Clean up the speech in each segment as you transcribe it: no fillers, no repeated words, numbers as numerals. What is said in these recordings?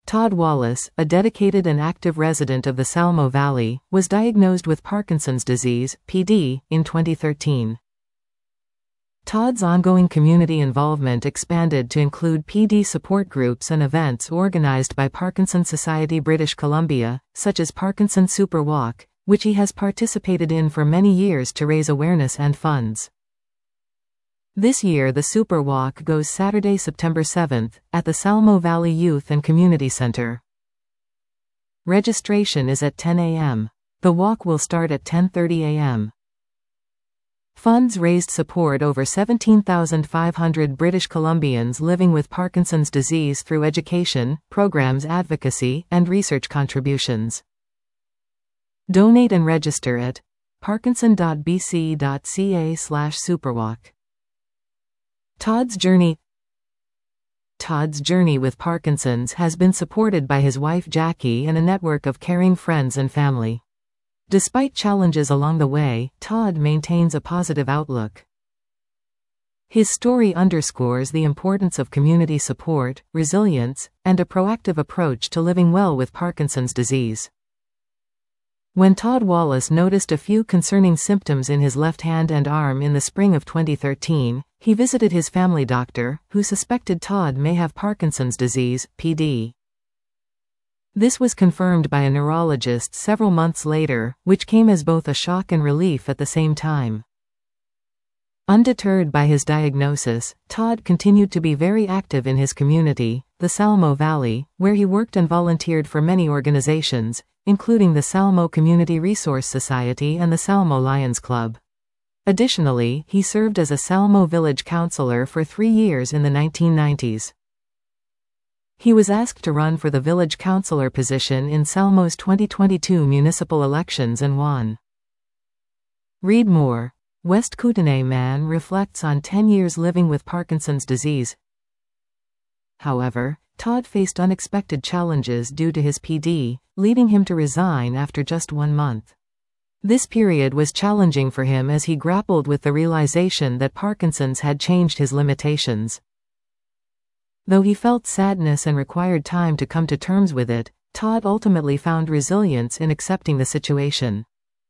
Todd Wallace, a dedicated and active resident of the Salmo Valley, was diagnosed with Parkinson's disease, PD, in 2013. Todd's ongoing community involvement expanded to include PD support groups and events organized by Parkinson's Society British Columbia, such as Parkinson Super Walk, which he has participated in for many years to raise awareness and funds. This year the Super Walk goes Saturday, September 7th, at the Salmo Valley Youth and Community Center. Registration is at 10 a.m. The walk will start at 10:30 a.m. Funds raised support over 17,500 British Columbians living with Parkinson's disease through education, programs, advocacy, and research contributions. Donate and register at parkinson.bc.ca/superwalk. Todd's journey with Parkinson's has been supported by his wife Jackie and a network of caring friends and family. Despite challenges along the way, Todd maintains a positive outlook. His story underscores the importance of community support, resilience, and a proactive approach to living well with Parkinson's disease. When Todd Wallace noticed a few concerning symptoms in his left hand and arm in the spring of 2013, he visited his family doctor, who suspected Todd may have Parkinson's disease, PD. This was confirmed by a neurologist several months later, which came as both a shock and relief at the same time. Undeterred by his diagnosis, Todd continued to be very active in his community, the Salmo Valley, where he worked and volunteered for many organizations, including the Salmo Community Resource Society and the Salmo Lions Club. Additionally, he served as a Salmo village councilor for 3 years in the 1990s. He was asked to run for the village councilor position in Salmo's 2022 municipal elections and won. Read more. West Kootenay man reflects on 10 years living with Parkinson's disease. However, Todd faced unexpected challenges due to his PD, leading him to resign after just 1 month. This period was challenging for him as he grappled with the realization that Parkinson's had changed his limitations. Though he felt sadness and required time to come to terms with it, Todd ultimately found resilience in accepting the situation.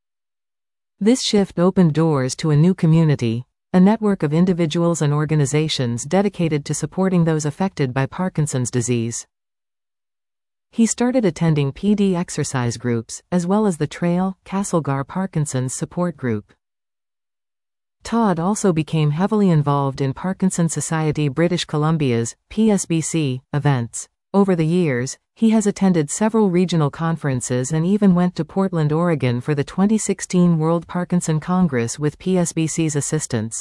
This shift opened doors to a new community, a network of individuals and organizations dedicated to supporting those affected by Parkinson's disease. He started attending PD exercise groups, as well as the Trail, Castlegar Parkinson's support group. Todd also became heavily involved in Parkinson's Society British Columbia's, PSBC, events. Over the years, he has attended several regional conferences and even went to Portland, Oregon for the 2016 World Parkinson Congress with PSBC's assistance.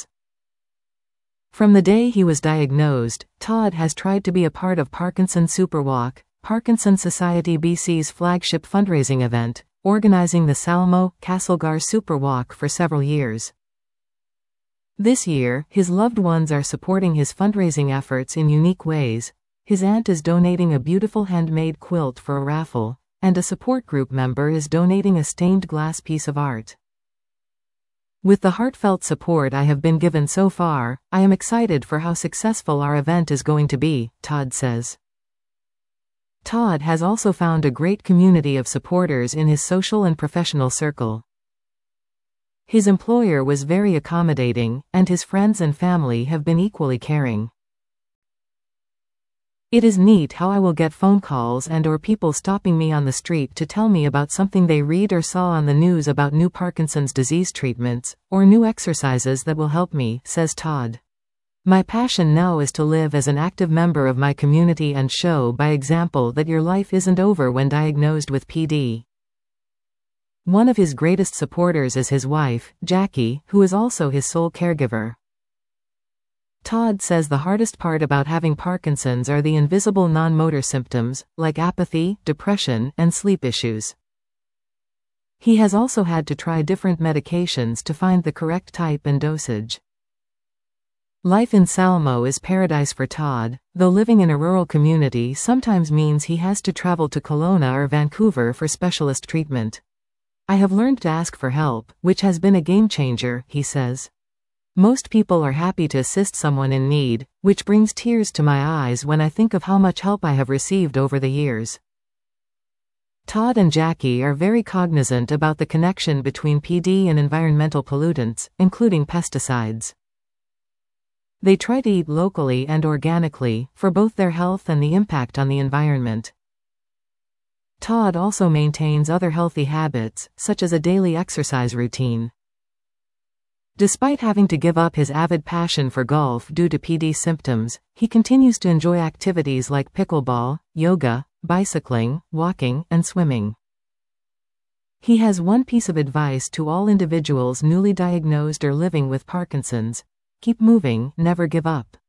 From the day he was diagnosed, Todd has tried to be a part of Parkinson Super Walk, Parkinson Society BC's flagship fundraising event, organizing the Salmo, Castlegar Super Walk for several years. This year, his loved ones are supporting his fundraising efforts in unique ways. His aunt is donating a beautiful handmade quilt for a raffle, and a support group member is donating a stained glass piece of art. With the heartfelt support I have been given so far, I am excited for how successful our event is going to be, Todd says. Todd has also found a great community of supporters in his social and professional circle. His employer was very accommodating, and his friends and family have been equally caring. It is neat how I will get phone calls and/or people stopping me on the street to tell me about something they read or saw on the news about new Parkinson's disease treatments, or new exercises that will help me, says Todd. My passion now is to live as an active member of my community and show by example that your life isn't over when diagnosed with PD. One of his greatest supporters is his wife, Jackie, who is also his sole caregiver. Todd says the hardest part about having Parkinson's are the invisible non-motor symptoms, like apathy, depression, and sleep issues. He has also had to try different medications to find the correct type and dosage. Life in Salmo is paradise for Todd, though living in a rural community sometimes means he has to travel to Kelowna or Vancouver for specialist treatment. I have learned to ask for help, which has been a game changer, he says. Most people are happy to assist someone in need, which brings tears to my eyes when I think of how much help I have received over the years. Todd and Jackie are very cognizant about the connection between PD and environmental pollutants, including pesticides. They try to eat locally and organically, for both their health and the impact on the environment. Todd also maintains other healthy habits, such as a daily exercise routine. Despite having to give up his avid passion for golf due to PD symptoms, he continues to enjoy activities like pickleball, yoga, bicycling, walking, and swimming. He has one piece of advice to all individuals newly diagnosed or living with Parkinson's: keep moving, never give up.